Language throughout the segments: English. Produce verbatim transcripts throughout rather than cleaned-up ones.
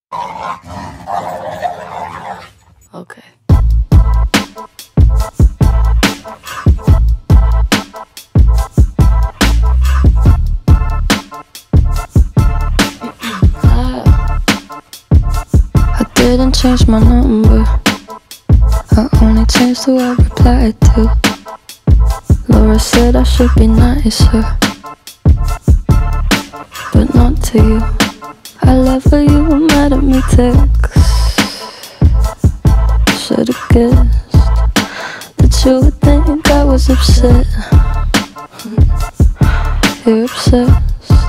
Okay. I didn't change my number, I only changed who I replied to. Laura said I should be nicer, but not to you. I love how you were mad at me text. Should've guessed that you would think I was upset. You're obsessed.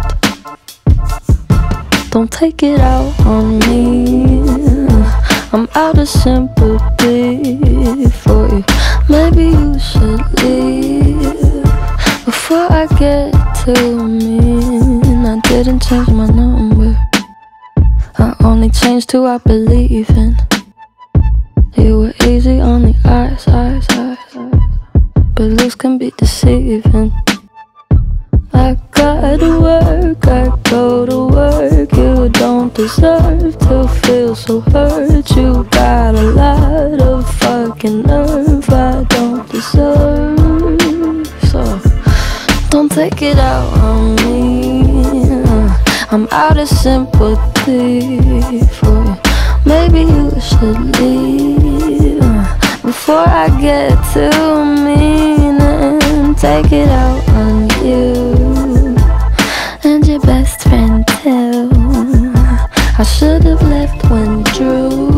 Don't take it out on me, I'm out of sympathy for you. Maybe you should leave before I get too mean. I didn't change my number, I only changed who I believe in. You were easy on the eyes, eyes, eyes, eyes, but looks can be deceiving. I gotta work, I go to work. You don't deserve to feel so hurt. You got a lot of fucking nerve I don't deserve. So don't take it out on me, I'm out of sympathy for you. Maybe you should leave before I get too mean and take it out on you and your best friend too. I should have left when Drew